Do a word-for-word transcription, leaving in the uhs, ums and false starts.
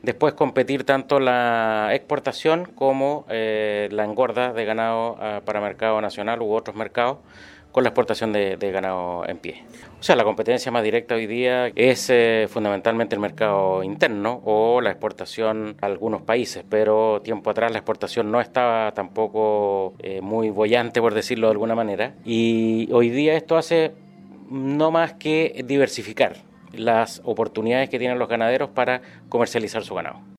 Después competir tanto la exportación como eh, la engorda de ganado uh, para mercado nacional u otros mercados con la exportación de, de ganado en pie. O sea, la competencia más directa hoy día es eh, fundamentalmente el mercado interno o la exportación a algunos países, pero tiempo atrás la exportación no estaba tampoco eh, muy boyante, por decirlo de alguna manera, y hoy día esto hace no más que diversificar las oportunidades que tienen los ganaderos para comercializar su ganado.